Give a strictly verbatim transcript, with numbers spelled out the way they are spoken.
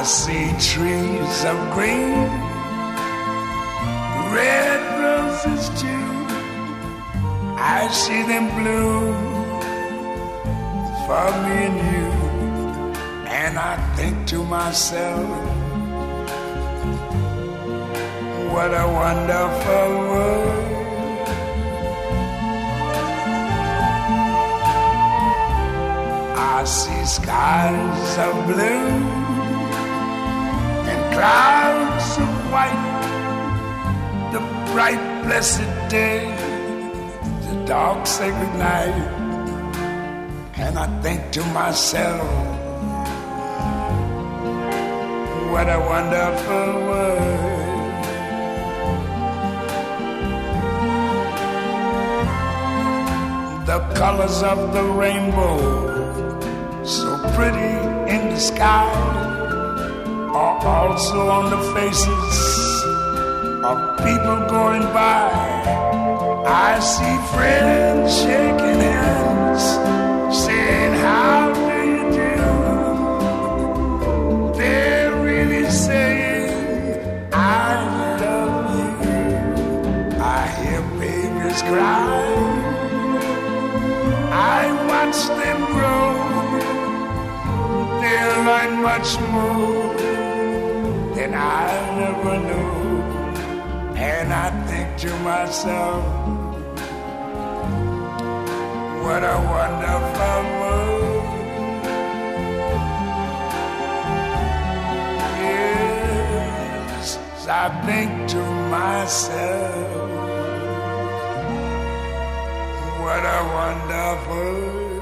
see trees of green, red roses too. I see them bloom for me and you. And I think to myself, what a wonderful world. I see skies of blue and clouds of white, the bright blessed day, the dark sacred night. And I think to myself, what a wonderful world. The colors of the rainbow, so pretty in the sky, are also on the faces of people going by. I see friends shaking hands, saying, how do you do? They're really saying, I love you. I hear babies cry, I watch them grow. They'll learn much more than I ever knew. And I think to myself, what a wonderful world. Yes, I think to myself, what a wonderful world.